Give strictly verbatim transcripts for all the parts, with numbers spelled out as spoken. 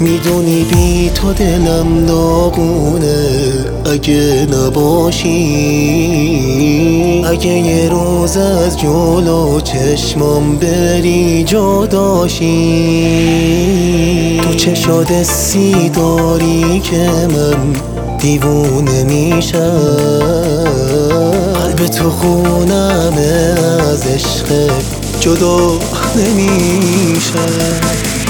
میدونی بی تو دلم داغونه، اگه نباشی، اگه یه روز از جلو چشمام بری جداشی. تو چشات سی داری که من دیوونه میشم، قلب تو خونمه از عشق جدا نمیشم.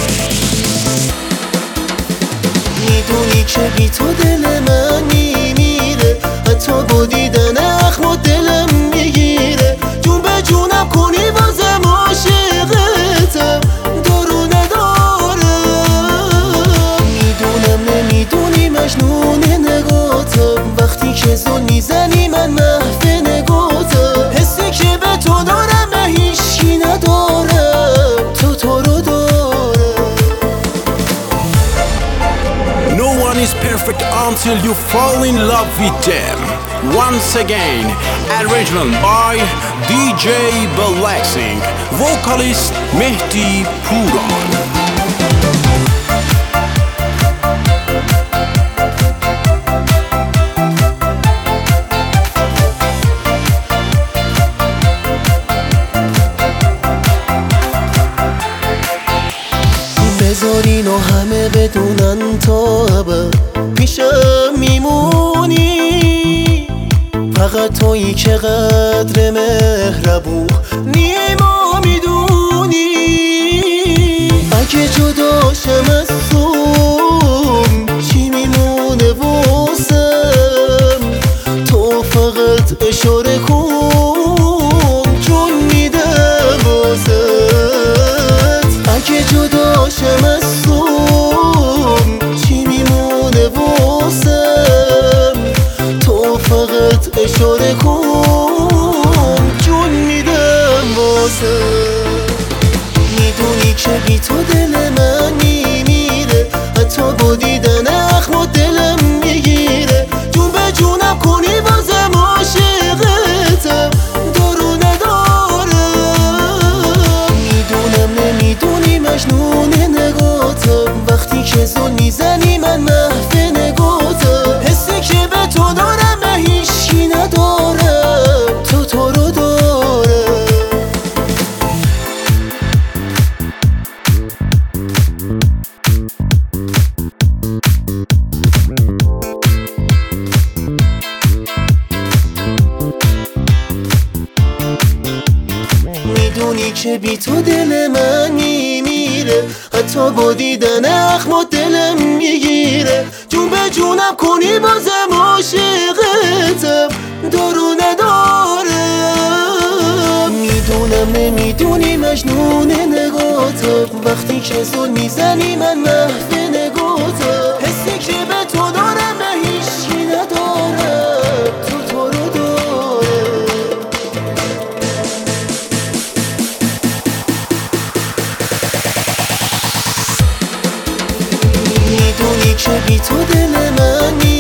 میدونی که بی تو دل من میمیره، حتی با دیدن اخم دلم میگیره. جون به جونم کنی بازم عاشقتم، دارو ندارم. میدونم نمیدونی مجنون نگاتم، وقتی که زل میزنی من محو نگاتم. حسی که به تو دارم به هیچی ندارم، تو تو رو دارم. No one is perfect until you fall in love with them. Once again, original by D J Blacksing, vocalist Mehdi Puran. بذار اینو همه بدونن تا ابد پیشم میمونی، فقط تویی که قدر مهربونی ما میدونی. اگه جداشم از تو چی میمونه واسم، تو فقط اشاره کن جون میدم واسد. اگه جداشم از تو چی میمونه واسم، تو فقط اشاره کن جون میدم واسد. میدونی که بی تو دل من میمیره، حتی با دیدن اخم دلم میگیره. جون به جونم کنی بازم عاشقتم، دارو ندارم. میدونم نمیدونی مجنون نگاتم، وقتی که زل میزنی من محو نگاتم. حسی که به تو دارم به هیچی ندارم، تو تو رو دارم. میدونی که بی تو دل من میمیره، حتی با دیدن اخم دلم میگیره. جون به جونم کنی بازم عاشقتم، دارو ندارم. میدونم نمیدونی مجنون نگاتم، وقتی که زل میزنی من محو نگاتم. حسی که به تو دارم به هیچی ندارم، تو تو رو دارم. میدونی که بی تو دل من